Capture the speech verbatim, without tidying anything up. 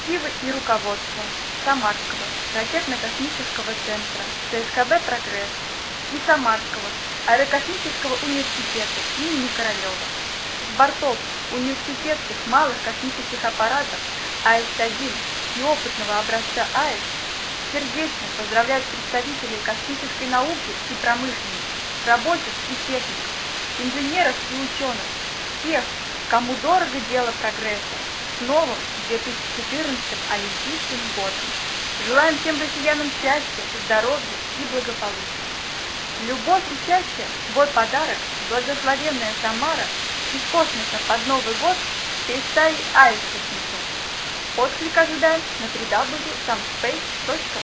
Архивы и руководство Самарского ракетно-космического центра ЦСКБ «Прогресс» и Самарского аэрокосмического университета имени Королева. С бортов университетских малых космических аппаратов А С один и опытного образца А С сердечно поздравляют представителей космической науки и промышленности, рабочих и техников, инженеров и ученых, всех, кому дорого дело прогресса, с новым две тысячи четырнадцатым Олимпийским годом. Желаем всем россиянам счастья, здоровья и благополучия. Любовь и счастье – свой подарок, благословенная Самара из космоса под Новый год всей стаи аистов несет. Отклик ожидаем на дабл ю дабл ю дабл ю точка самспейс точка